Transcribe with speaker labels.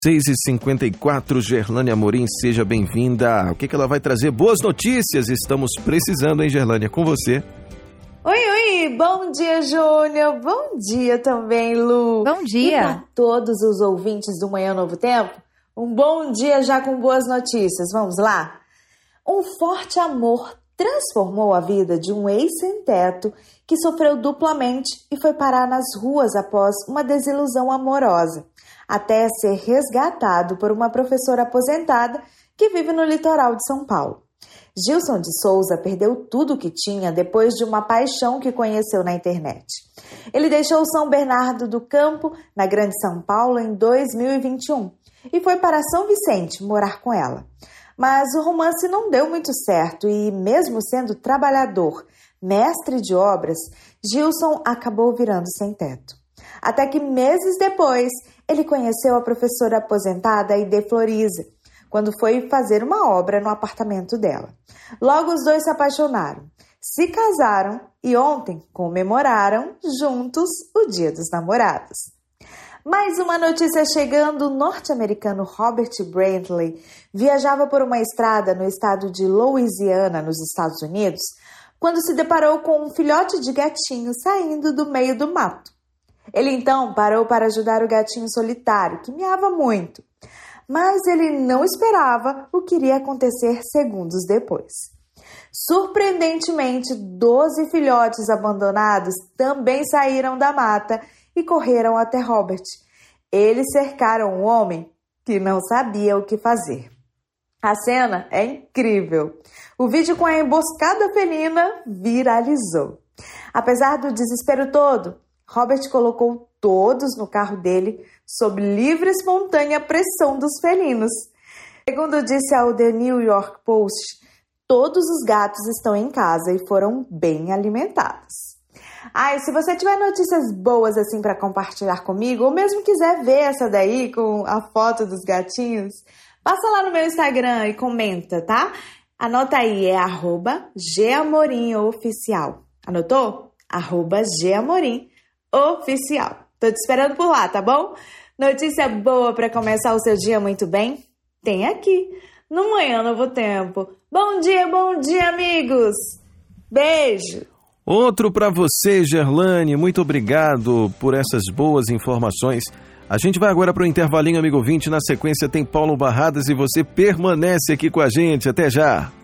Speaker 1: 6h54, Gerlânia Amorim, seja bem-vinda. O que ela vai trazer? Boas notícias, estamos precisando, hein, Gerlânia? Com você.
Speaker 2: Oi, bom dia, Júnior. Bom dia também, Lu.
Speaker 3: Bom dia.
Speaker 2: E para todos os ouvintes do Manhã Novo Tempo, um bom dia já com boas notícias. Vamos lá? Um forte amor transformou a vida de um ex-sem-teto que sofreu duplamente e foi parar nas ruas após uma desilusão amorosa, até ser resgatado por uma professora aposentada que vive no litoral de São Paulo. Gilson de Souza perdeu tudo o que tinha depois de uma paixão que conheceu na internet. Ele deixou São Bernardo do Campo, na Grande São Paulo, em 2021 e foi para São Vicente morar com ela. Mas o romance não deu muito certo e, mesmo sendo trabalhador, mestre de obras, Gilson acabou virando sem teto. Até que meses depois, ele conheceu a professora aposentada Aide Floriza, quando foi fazer uma obra no apartamento dela. Logo os dois se apaixonaram, se casaram e ontem comemoraram juntos o Dia dos Namorados. Mais uma notícia chegando: o norte-americano Robert Brantley viajava por uma estrada no estado de Louisiana, nos Estados Unidos, quando se deparou com um filhote de gatinho saindo do meio do mato. Ele então parou para ajudar o gatinho solitário, que miava muito. Mas ele não esperava o que iria acontecer segundos depois. Surpreendentemente, 12 filhotes abandonados também saíram da mata e correram até Robert. Eles cercaram um homem que não sabia o que fazer. A cena é incrível. O vídeo com a emboscada felina viralizou. Apesar do desespero todo, Robert colocou todos no carro dele sob livre e espontânea pressão dos felinos. Segundo disse ao The New York Post, todos os gatos estão em casa e foram bem alimentados. E se você tiver notícias boas assim para compartilhar comigo, ou mesmo quiser ver essa daí com a foto dos gatinhos, passa lá no meu Instagram e comenta, tá? Anota aí, é @GAmorimOficial. Anotou? @GAmorimOficial. Tô te esperando por lá, tá bom? Notícia boa para começar o seu dia muito bem? Tem aqui, no Manhã Novo Tempo. Bom dia, amigos! Beijo!
Speaker 1: Outro para você, Gerlânia. Muito obrigado por essas boas informações. A gente vai agora para o intervalinho, amigo ouvinte. Na sequência tem Paulo Barradas e você permanece aqui com a gente. Até já!